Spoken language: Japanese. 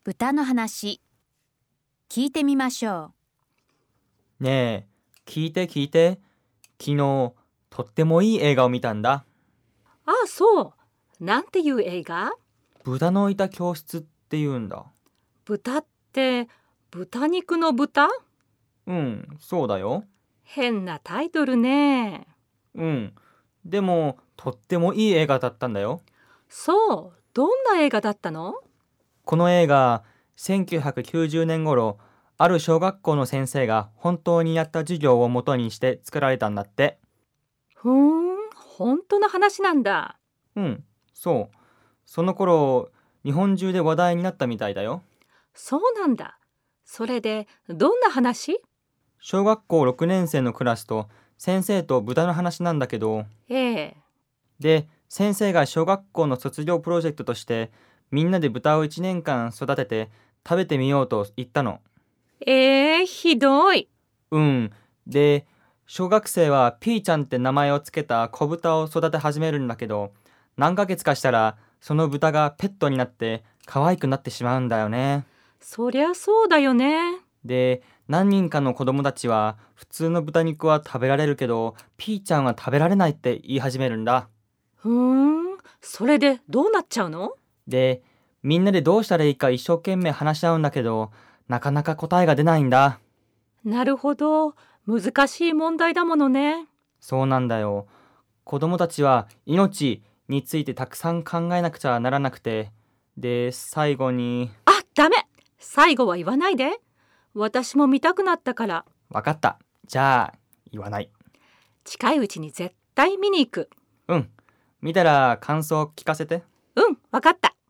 豚の話、聞いてみましょねえ、聞いて。昨日、とってもいい映画を見たんだ。 ああ、そう。なんていう映画？ 豚のいた教室って言うんだ。 豚って豚肉の豚？ うん、そうだよ。 変なタイトルね。 うん。でも、とってもいい映画だったんだよ。 そう、どんな映画だったの？ この映画、1990年頃、ある小学校の先生が本当にやった授業を元にして作られたんだって。 本当の話なんだ。 うん、そう。その頃、日本中で話題になったみたいだよ。 そうなんだ。それでどんな話？ 小学校6年生のクラスと先生と豚の話なんだけど、で、先生が小学校の卒業プロジェクトとしてみんなで豚を1年間育てて食べてみようと言ったの。 ひどい。 うん。で、小学生はピーちゃんって名前をつけた子豚を育て始めるんだけど、何ヶ月かしたらその豚がペットになって可愛くなってしまうんだよね。 そりゃそうだよね。 で、何人かの子供たちは普通の豚肉は食べられるけど、ピーちゃんは食べられないって言い始めるんだ。 それでどうなっちゃうの？ で、みんなでどうしたらいいか一生懸命話し合うんだけど、なかなか答えが出ないんだ。 なるほど。難しい問題だものね。 そうなんだよ。子供たちは命についてたくさん考えなくちゃならなくて、で、最後に。 ダメ。最後は言わないで。私も見たくなったから。 わかった。じゃあ、言わない。 近いうちに絶対見に行く。 うん。見たら感想聞かせて。 わかった。